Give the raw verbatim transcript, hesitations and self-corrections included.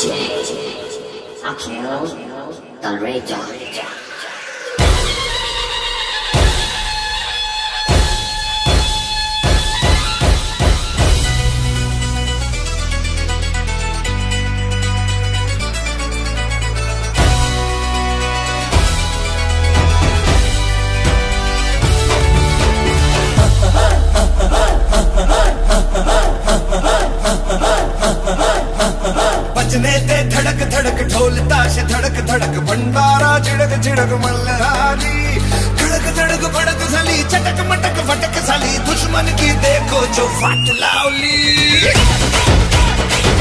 Akio Del Rito. बजने ते धड़क धड़क ढोल ताश धड़क धड़क भंडारा झिड़क झिड़क मल्हारी धड़क धड़क भड़क साली चटक मटक फटक साली दुश्मन की देखो जो फाट लावली